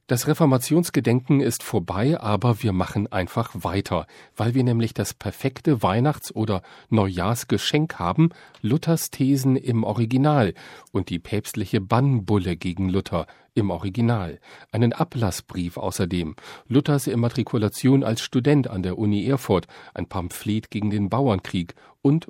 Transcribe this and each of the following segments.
Das Reformationsgedenken ist vorbei, aber wir machen einfach weiter, weil wir nämlich das perfekte Weihnachts- oder Neujahrsgeschenk haben, Luthers Thesen im Original und die päpstliche Bannbulle gegen Luther im Original, einen Ablassbrief außerdem, Luthers Immatrikulation als Student an der Uni Erfurt, ein Pamphlet gegen den Bauernkrieg und.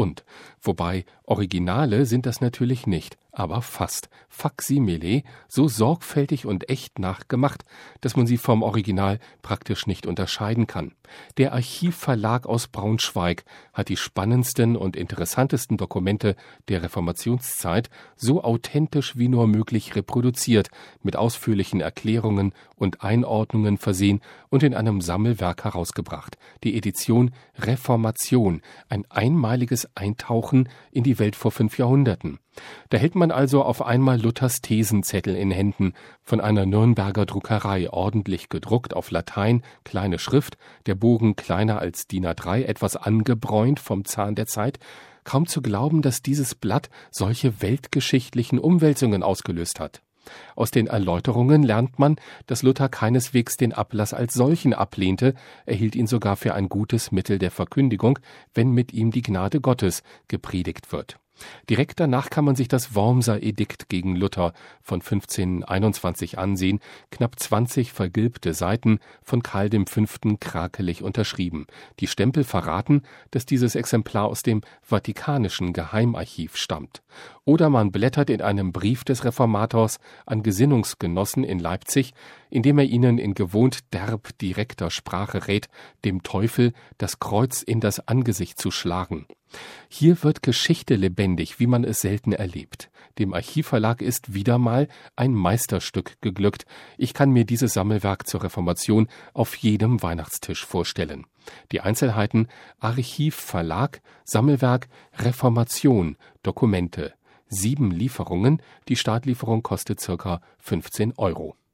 Wobei Originale sind das natürlich nicht, aber fast. Faksimile, so sorgfältig und echt nachgemacht, dass man sie vom Original praktisch nicht unterscheiden kann. Der Archivverlag aus Braunschweig hat die spannendsten und interessantesten Dokumente der Reformationszeit so authentisch wie nur möglich reproduziert, mit ausführlichen Erklärungen und Einordnungen versehen und in einem Sammelwerk herausgebracht. Die Edition Reformation, ein einmaliges Eintauchen in die Welt vor 5 Jahrhunderten. Da hält man also auf einmal Luthers Thesenzettel in Händen, von einer Nürnberger Druckerei, ordentlich gedruckt auf Latein, kleine Schrift, der Bogen kleiner als DIN A3, etwas angebräunt vom Zahn der Zeit. Kaum zu glauben, dass dieses Blatt solche weltgeschichtlichen Umwälzungen ausgelöst hat. Aus den Erläuterungen lernt man, dass Luther keineswegs den Ablass als solchen ablehnte, er hielt ihn sogar für ein gutes Mittel der Verkündigung, wenn mit ihm die Gnade Gottes gepredigt wird. Direkt danach kann man sich das Wormser Edikt gegen Luther von 1521 ansehen, knapp 20 vergilbte Seiten, von Karl V. krakelig unterschrieben. Die Stempel verraten, dass dieses Exemplar aus dem Vatikanischen Geheimarchiv stammt. Oder man blättert in einem Brief des Reformators an Gesinnungsgenossen in Leipzig, in dem er ihnen in gewohnt derb direkter Sprache rät, dem Teufel das Kreuz in das Angesicht zu schlagen. Hier wird Geschichte lebendig, wie man es selten erlebt. Dem Archivverlag ist wieder mal ein Meisterstück geglückt. Ich kann mir dieses Sammelwerk zur Reformation auf jedem Weihnachtstisch vorstellen. Die Einzelheiten: Archivverlag, Sammelwerk, Reformation, Dokumente. 7 Lieferungen, die Startlieferung kostet ca. 15 €.